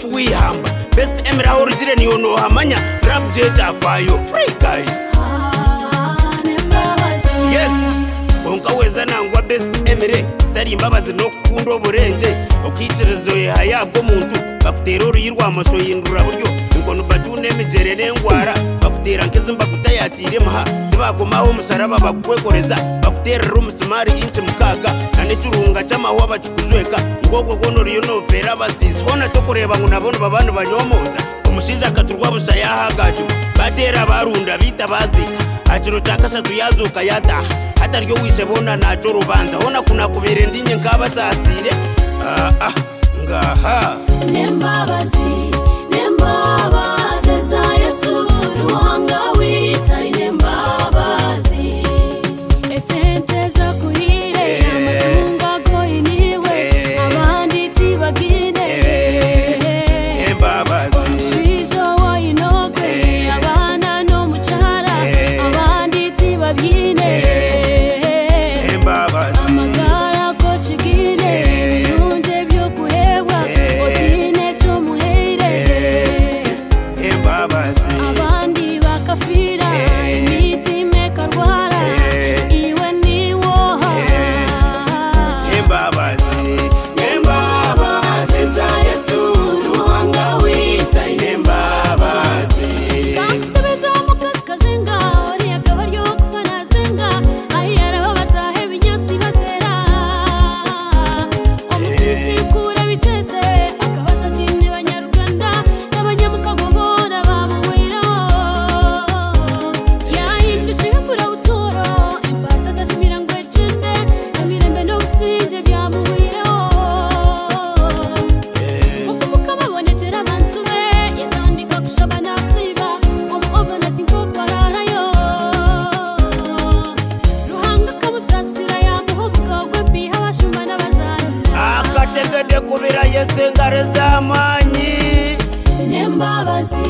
wafu wihamba best emera origine niyo no hamanya rap data fayo free guys yes onka weza nangwa best emere stari imbabazi no kundo burenje okiterezo yayabwo muntu bakutera uruyirwa amasho yindura buryo inkono badune mejere n'engwara bakutera nkizimba kutayatire maha bagumaho umusaraba bakwekoreza bakutera rumusmari inche mukaga nanecurunga cy'amahwa bacukuzweka ngogwo gonoriyo novera basizi hona tokureba ngo nabone babantu banyomoza umushinja akaturwa busha yahagaje batera barunda bita bazika akiro cyakashatu yazuka yataha hataryo wisebona naco rubanza hona kuna kubere ndinye nkabasasire ngaha nembabazi za Yesu ruhanga witaye nembabazi esente za kuhire amatunga goyiniwe abandi tibagine nembabazi omushizo wayinoke abana no mucara abandi tibabine nembabazi amagara ko chigine birunje byo kuhewa otine cyo muheire abandi bakafira imiti mekarwara iwe niwoha nembabazi za Yesu ruhanga witaye nembabazi kamutebeza mukazikazenga ori akabaryo kufana zenga ayara batahe binyasi batera omusisi kure bitete akabata chini banyaruganda n'abanyamukagobo akategede kubira yesengare zamanyi nembabazi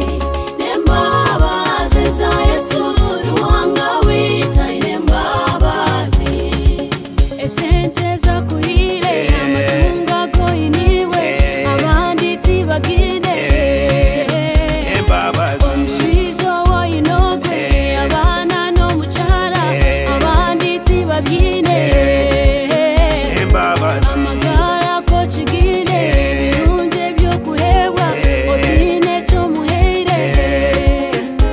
za Yesu ruhanga witaye nembabazi esente za kuhire amatunga goyiniwe abandi tibagine omushizo wayinoke abana no mucara abandi tibabyine amagara ko chigine birunje byo kuhewa otine cyo muheire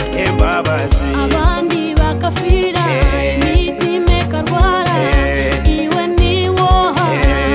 abandi bakafira imiti mekarwara iwe niwoha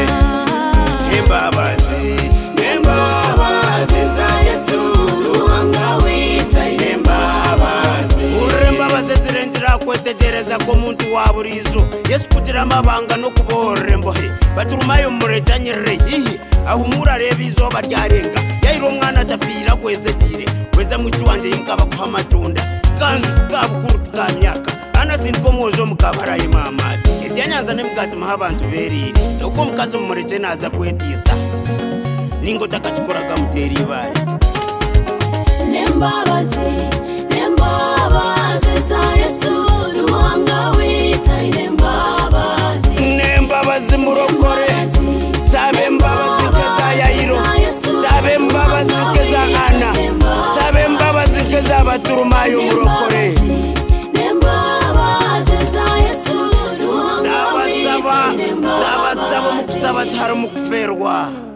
nembabazi za Yesu ruhanga witaye nembabazi urembabazi zirengera kwetegereza ko muntu waburizo Yesu kugira amabanga no kubohora embohe baturumayo muretanyire hihi ahumura reba izoba ryarenga yairo mwana atapira kwezegire weza muci wanje yinkaba kuha amatunda kanzu tukabukuru tukamyaka anasindiko mwojo mukabaraye mamati ibyanyanza nemukatuma abantu berire uko mukazi mumureke naza kwetisa ningo takachikoraga mutera ibare nembabazi za Yesu ruhanga witaye nembabazi murokore sabe mbabazi keza yairo sabe mbabazi keza ana sabe mbabazi keza baturumayo murokore nembabazi za Yesu ruhanga witaye zaba mukusaba taro mukuferwa